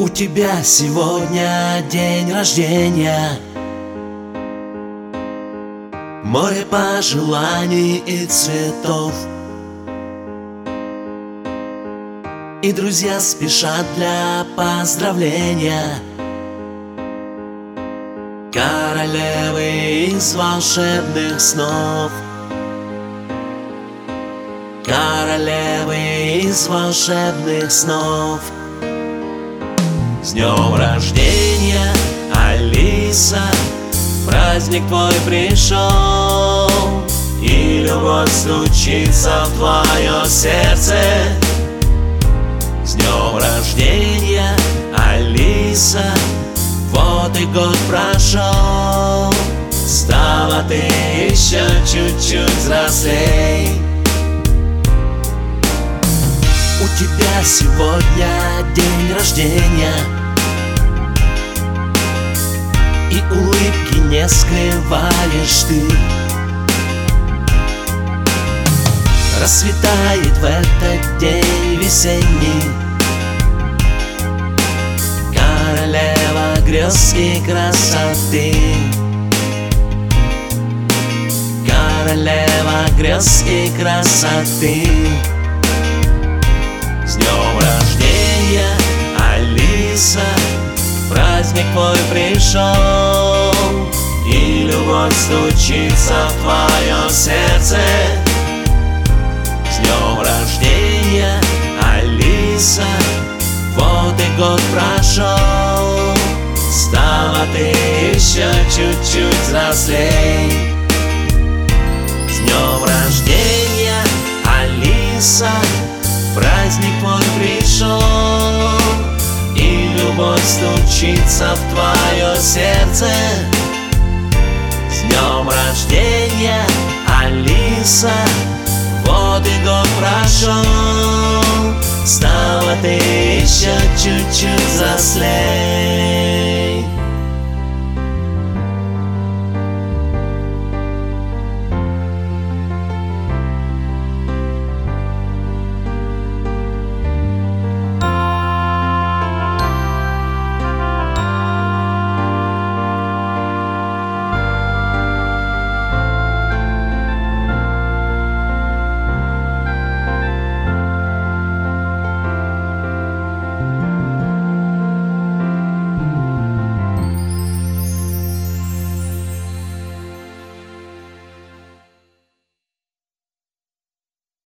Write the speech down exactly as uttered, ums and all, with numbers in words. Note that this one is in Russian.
У тебя сегодня день рождения, море пожеланий и цветов, и друзья спешат для поздравления. Королевы из волшебных снов, королевы из волшебных снов. С днем рождения, Алиса! Праздник твой пришел, и любовь стучится в твое сердце. С днем рождения, Алиса! Вот и год прошел, стала ты еще чуть-чуть взрослей. У тебя сегодня день рождения, и улыбки не скрываешь ты. Расцветает в этот день весенний, королева грез и красоты, королева грез и красоты. С днем рождения, Алиса! Праздник твой пришел, и любовь стучится в твое сердце. С днем рождения, Алиса! Вот и год прошел, стала ты еще чуть-чуть взрослей. С днем рождения, Алиса! Праздник твой пришел, и любовь стучится в твое сердце. С днем рождения, Алиса! Вот и год прошел, стала ты еще чуть-чуть взрослей.